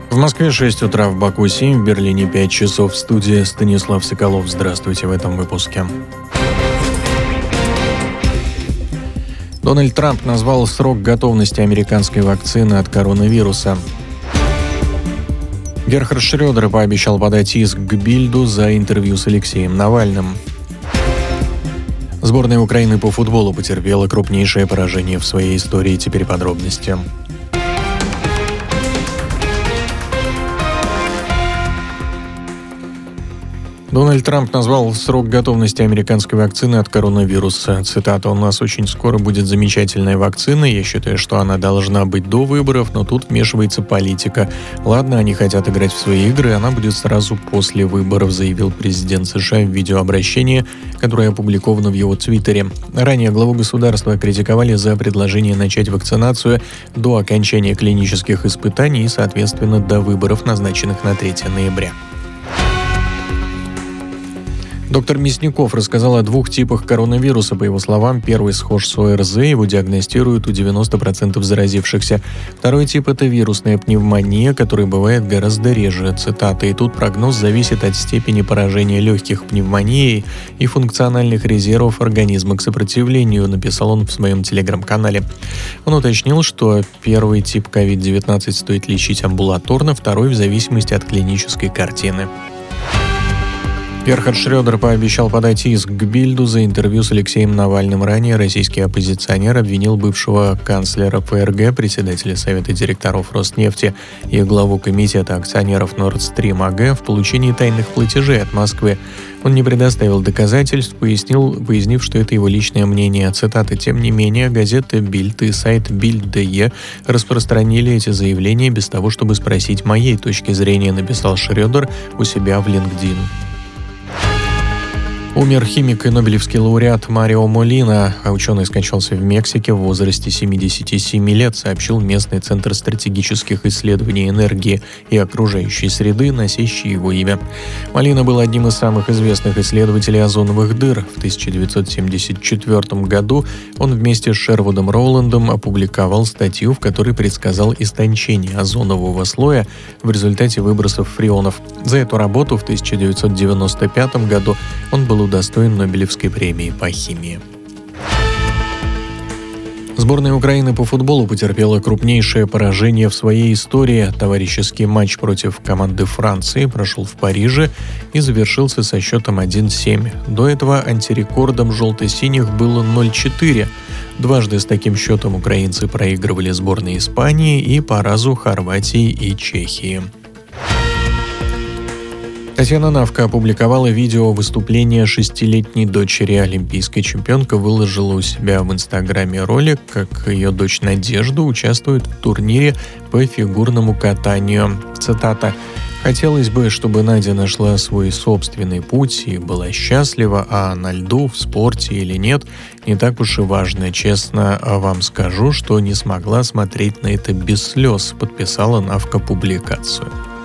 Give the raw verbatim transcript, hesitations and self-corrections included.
В Москве шесть утра, в Баку семь, в Берлине пять часов. В студии Станислав Соколов. Здравствуйте в этом выпуске. Дональд Трамп назвал срок готовности американской вакцины от коронавируса. Герхард Шрёдер пообещал подать иск к Бильду за интервью с Алексеем Навальным. Сборная Украины по футболу потерпела крупнейшее поражение в своей истории. Теперь подробности. Дональд Трамп назвал срок готовности американской вакцины от коронавируса. Цитата: «У нас очень скоро будет замечательная вакцина. Я считаю, что она должна быть до выборов, но тут вмешивается политика. Ладно, они хотят играть в свои игры, она будет сразу после выборов», заявил президент США в видеообращении, которое опубликовано в его твиттере. Ранее главу государства критиковали за предложение начать вакцинацию до окончания клинических испытаний и, соответственно, до выборов, назначенных на третье ноября. Доктор Мясников рассказал о двух типах коронавируса. По его словам, первый схож с ОРЗ, его диагностируют у девяноста процентов заразившихся. Второй тип – это вирусная пневмония, которая бывает гораздо реже. Цитата: «И тут прогноз зависит от степени поражения легких пневмонией и функциональных резервов организма к сопротивлению», написал он в своем телеграм-канале. Он уточнил, что первый тип ковид девятнадцать стоит лечить амбулаторно, второй – в зависимости от клинической картины. Герхард Шрёдер пообещал подать иск к Бильду за интервью с Алексеем Навальным. Ранее российский оппозиционер обвинил бывшего канцлера ФРГ, председателя Совета директоров Роснефти и главу комитета акционеров Nord Stream эй джи в получении тайных платежей от Москвы. Он не предоставил доказательств, пояснил, пояснив, что это его личное мнение. Цитата: «Тем не менее, газета Бильд и сайт Бильд.де распространили эти заявления без того, чтобы спросить моей точки зрения», написал Шрёдер у себя в LinkedIn. Умер химик и нобелевский лауреат Марио Молина, а ученый скончался в Мексике в возрасте семидесяти семи лет, сообщил местный центр стратегических исследований энергии и окружающей среды, носящий его имя. Молина был одним из самых известных исследователей озоновых дыр. В тысяча девятьсот семьдесят четвёртом году он вместе с Шервудом Роландом опубликовал статью, в которой предсказал истончение озонового слоя в результате выбросов фреонов. За эту работу в тысяча девятьсот девяносто пятом году он был удостоен Нобелевской премии по химии. Сборная Украины по футболу потерпела крупнейшее поражение в своей истории. Товарищеский матч против команды Франции прошел в Париже и завершился со счетом один семь. До этого антирекордом желто-синих было ноль четыре. Дважды с таким счетом украинцы проигрывали сборной Испании и по разу Хорватии и Чехии. Татьяна Навка опубликовала видео выступления шестилетней дочери. Олимпийская чемпионка выложила у себя в Инстаграме ролик, как ее дочь Надежда участвует в турнире по фигурному катанию. Цитата: «Хотелось бы, чтобы Надя нашла свой собственный путь и была счастлива, а на льду, в спорте или нет, не так уж и важно. Честно вам скажу, что не смогла смотреть на это без слез», подписала Навка публикацию.